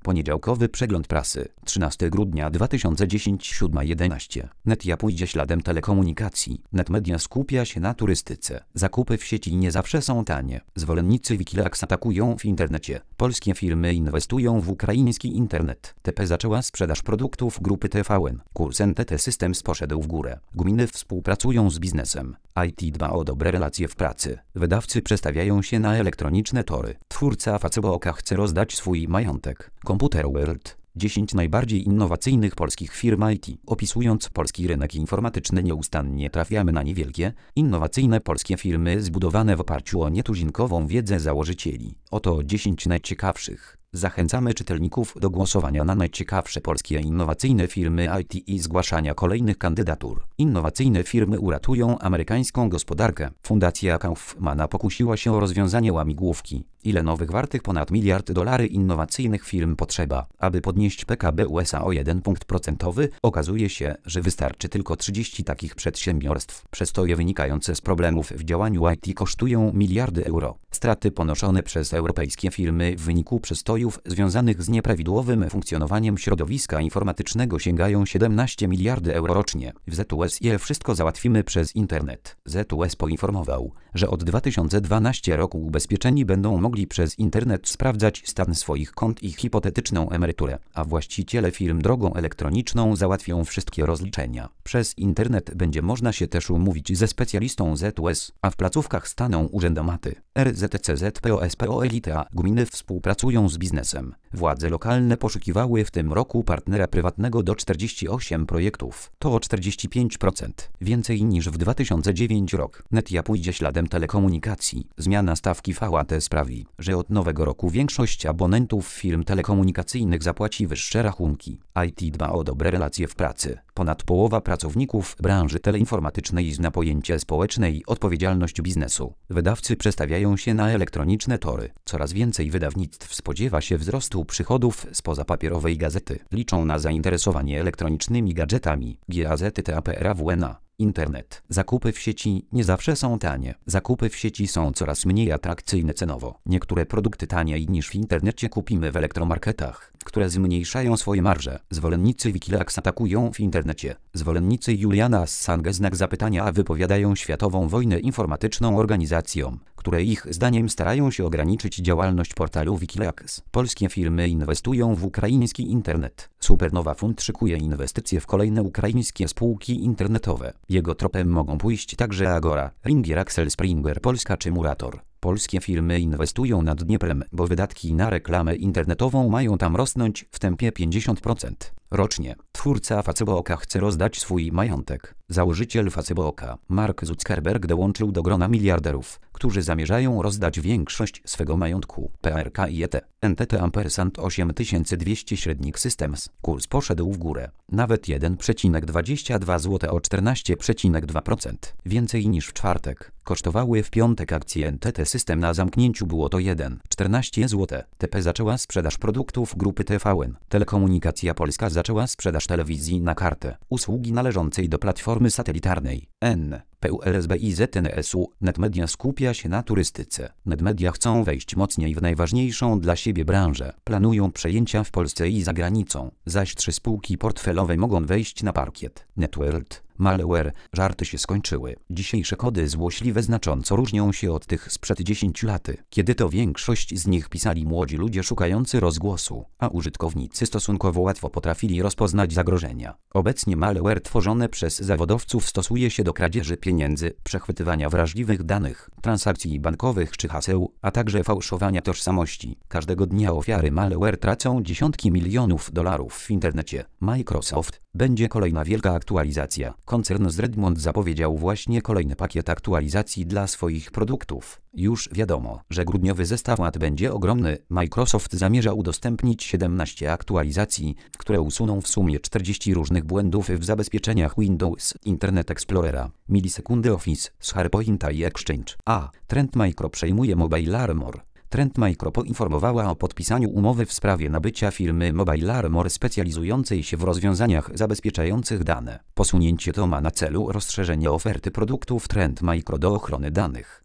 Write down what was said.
Poniedziałkowy przegląd prasy, 13 grudnia 2010, 7:11. Netia pójdzie śladem telekomunikacji. Netmedia skupia się na turystyce. Zakupy w sieci nie zawsze są tanie. Zwolennicy Wikileaks atakują w internecie. Polskie firmy inwestują w ukraiński internet. TP zaczęła sprzedaż produktów grupy TVN. Kurs NTT Systems poszedł w górę. Gminy współpracują z biznesem. IT dba o dobre relacje w pracy. Wydawcy przestawiają się na elektroniczne tory. Twórca Facebook chce rozdać swój majątek. Computer World. 10 najbardziej innowacyjnych polskich firm IT. Opisując polski rynek informatyczny, nieustannie trafiamy na niewielkie, innowacyjne polskie firmy zbudowane w oparciu o nietuzinkową wiedzę założycieli. Oto 10 najciekawszych. Zachęcamy czytelników do głosowania na najciekawsze polskie innowacyjne firmy IT i zgłaszania kolejnych kandydatur. Innowacyjne firmy uratują amerykańską gospodarkę. Fundacja Kaufmana pokusiła się o rozwiązanie łamigłówki. Ile nowych wartych ponad $1 miliard innowacyjnych firm potrzeba, aby podnieść PKB USA o 1 punkt procentowy? Okazuje się, że wystarczy tylko 30 takich przedsiębiorstw. Przestoje wynikające z problemów w działaniu IT kosztują miliardy euro. Straty ponoszone przez europejskie firmy w wyniku przestojów związanych z nieprawidłowym funkcjonowaniem środowiska informatycznego sięgają 17 miliardy euro rocznie. W ZUS wszystko załatwimy przez internet. ZUS poinformował, że od 2012 roku ubezpieczeni będą mogli przez internet sprawdzać stan swoich kont i hipotetyczną emeryturę, a właściciele firm drogą elektroniczną załatwią wszystkie rozliczenia. Przez internet będzie można się też umówić ze specjalistą ZUS, a w placówkach staną urzędomaty. RZTCZPOSPOLITA. Gminy współpracują z biznesem. Władze lokalne poszukiwały w tym roku partnera prywatnego do 48 projektów. To o 45% więcej niż w 2009 rok. Netia pójdzie śladem telekomunikacji. Zmiana stawki VAT sprawi, że od nowego roku większość abonentów firm telekomunikacyjnych zapłaci wyższe rachunki. IT dba o dobre relacje w pracy. Ponad połowa pracowników branży teleinformatycznej zna pojęcie społecznej odpowiedzialność biznesu. Wydawcy przestawiają się na elektroniczne tory. Coraz więcej wydawnictw spodziewa się wzrostu przychodów spoza papierowej gazety. Liczą na zainteresowanie elektronicznymi gadżetami. GAZETAPRAWNA. Internet. Zakupy w sieci nie zawsze są tanie. Zakupy w sieci są coraz mniej atrakcyjne cenowo. Niektóre produkty taniej niż w internecie kupimy w elektromarketach, które zmniejszają swoje marże. Zwolennicy Wikileaks atakują w internecie. Zwolennicy Juliana Assange znak zapytania wypowiadają światową wojnę informatyczną organizacjom, które ich zdaniem starają się ograniczyć działalność portalu Wikileaks. Polskie firmy inwestują w ukraiński internet. Supernowa Fund szykuje inwestycje w kolejne ukraińskie spółki internetowe. Jego tropem mogą pójść także Agora, Ringier, Axel Springer Polska czy Murator. Polskie firmy inwestują nad Dnieprem, bo wydatki na reklamę internetową mają tam rosnąć w tempie 50% rocznie. Twórca Facebooka chce rozdać swój majątek. Założyciel Facebooka, Mark Zuckerberg, dołączył do grona miliarderów, którzy zamierzają rozdać większość swego majątku. PRKIET, NTT ampersand 8200 średnik Systems. Kurs poszedł w górę. Nawet 1,22 zł o 14,2%. Więcej niż w czwartek. Kosztowały w piątek akcje NTT System, na zamknięciu było to 1,14 zł. TP zaczęła sprzedaż produktów grupy TVN. Telekomunikacja Polska zaczęła sprzedaż telewizji na kartę. Usługi należącej do platformy satelitarnej PULSBIZNSU. Netmedia skupia się na turystyce. Netmedia chcą wejść mocniej w najważniejszą dla siebie branżę. Planują przejęcia w Polsce i za granicą. Zaś 3 spółki portfelowe mogą wejść na parkiet. NetWorld. Malware. Żarty się skończyły. Dzisiejsze kody złośliwe znacząco różnią się od tych sprzed 10 lat, kiedy to większość z nich pisali młodzi ludzie szukający rozgłosu, a użytkownicy stosunkowo łatwo potrafili rozpoznać zagrożenia. Obecnie malware tworzone przez zawodowców stosuje się do kradzieży pieniędzy, przechwytywania wrażliwych danych, transakcji bankowych czy haseł, a także fałszowania tożsamości. Każdego dnia ofiary malware tracą dziesiątki milionów dolarów w internecie. Microsoft. Będzie kolejna wielka aktualizacja. Koncern z Redmond zapowiedział właśnie kolejny pakiet aktualizacji dla swoich produktów. Już wiadomo, że grudniowy zestaw będzie ogromny. Microsoft zamierza udostępnić 17 aktualizacji, które usuną w sumie 40 różnych błędów w zabezpieczeniach Windows, Internet Explorera, milisekundy Office, SharePointa i Exchange. Trend Micro przejmuje Mobile Armor. Trend Micro poinformowała o podpisaniu umowy w sprawie nabycia firmy Mobile Armor specjalizującej się w rozwiązaniach zabezpieczających dane. Posunięcie to ma na celu rozszerzenie oferty produktów Trend Micro do ochrony danych.